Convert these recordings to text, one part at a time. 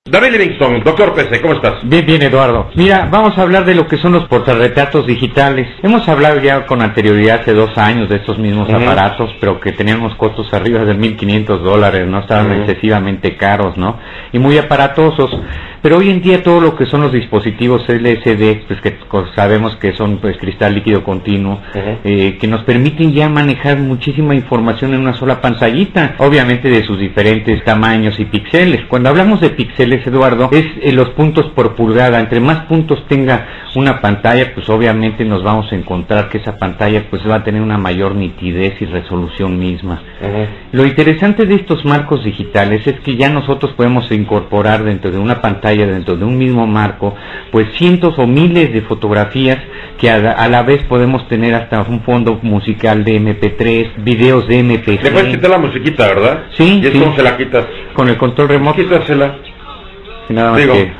David Livingston, doctor PC, ¿cómo estás? Bien, bien, Eduardo. Mira, vamos a hablar de lo que son los portarretratos digitales. Hemos hablado ya con anterioridad, hace 2 años, de estos mismos aparatos, pero que tenían unos costos arriba de $1,500, ¿no? Estaban excesivamente caros, ¿no? Y muy aparatosos. Pero hoy en día todo lo que son los dispositivos LCD, pues que sabemos que son pues cristal líquido continuo, que nos permiten ya manejar muchísima información en una sola pantallita, obviamente de sus diferentes tamaños y píxeles. Cuando hablamos de píxeles, Eduardo, es los puntos por pulgada. Entre más puntos tenga una pantalla, pues obviamente nos vamos a encontrar que esa pantalla pues va a tener una mayor nitidez y resolución misma. Lo interesante de estos marcos digitales es que ya nosotros podemos incorporar dentro de una pantalla, dentro de un mismo marco, pues cientos o miles de fotografías que a la vez podemos tener hasta un fondo musical de MP3, videos de MP3. Le puedes quitar la musiquita, ¿verdad? Sí. ¿Y es cómo se la quitas? Con el control remoto. Quítasela. Nada más. Digo. Que...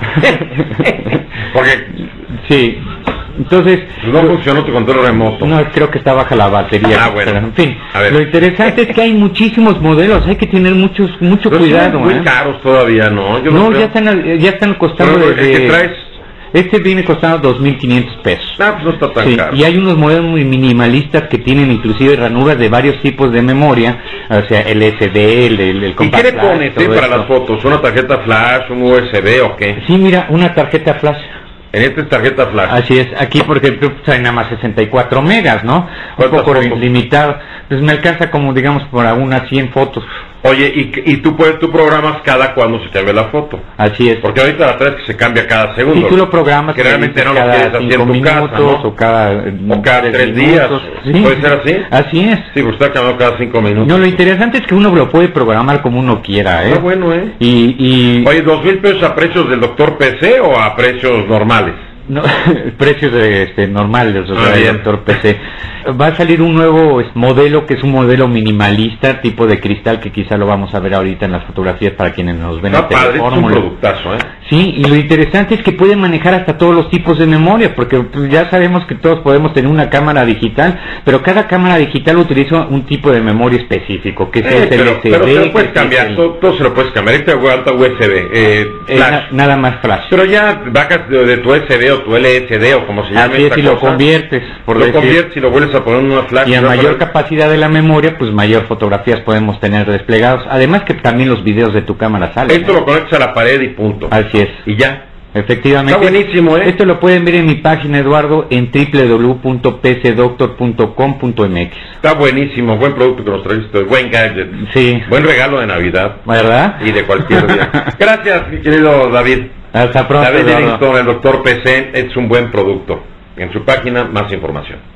Porque... Sí. Entonces... no funcionó tu control remoto. No, creo que está baja la batería. Bueno. Pero, en fin, a ver. Lo interesante es que hay muchísimos modelos, hay que tener mucho pero cuidado. Son muy caros todavía, ¿no? Yo no, ya están costando pero desde... ¿qué traes? Este viene costando 2,500 pesos. Ah, pues no está tan caro. Y hay unos modelos muy minimalistas que tienen inclusive ranuras de varios tipos de memoria, o sea, el SD, el ¿Y qué le pones para las fotos? ¿Una tarjeta flash, un USB o qué? Sí, mira, una tarjeta flash. En esta es tarjeta flash. Así es, aquí por ejemplo trae nada más 64 megas, ¿no? Un poco limitado, pues me alcanza como digamos para unas 100 fotos. Oye, y tú programas cada cuando se cambia la foto. Así es. Porque ahorita la traes que se cambia cada segundo. Y tú lo programas. Que realmente no lo cada quieres hacer en tu casa, ¿no? O cada 3 días. Sí. ¿Puede ser así? Así es. Sí, pues está cambiando cada 5 minutos. No, lo interesante es que uno lo puede programar como uno quiera, ¿eh? Está bueno, ¿eh? Oye, ¿$2,000 pesos a precios del doctor PC o a precios normales? No, precios normales, o sea, bien. doctor PC. Va a salir un nuevo modelo que es un modelo minimalista, tipo de cristal, que quizá lo vamos a ver ahorita en las fotografías para quienes nos ven. Está padre, es un productazo, ¿eh? Sí, y lo interesante es que puede manejar hasta todos los tipos de memoria, porque pues, ya sabemos que todos podemos tener una cámara digital, pero cada cámara digital utiliza un tipo de memoria específico, que es el pero se lo puedes cambiar, todo se lo puedes cambiar. Ahorita aguanta USB, flash. Nada más flash. Pero ya vacas de tu SD o tu LSD o como se llame. Así es, si lo conviertes. Conviertes y lo vuelves a poner en una flash. Y a mayor capacidad de la memoria, pues mayor fotografías podemos tener desplegados. Además que también los videos de tu cámara salen. Esto lo conectas a la pared y punto. Así es. Y ya. Efectivamente. Está buenísimo, ¿eh? Esto lo pueden ver en mi página, Eduardo, en www.pcdoctor.com.mx. Está buenísimo, buen producto que nos trajiste, buen gadget. Sí. Buen regalo de Navidad. ¿Verdad? Y de cualquier día. Gracias, mi querido David. Hasta pronto, David Eduardo. Livingston, el doctor PC, es un buen producto. En su página, más información.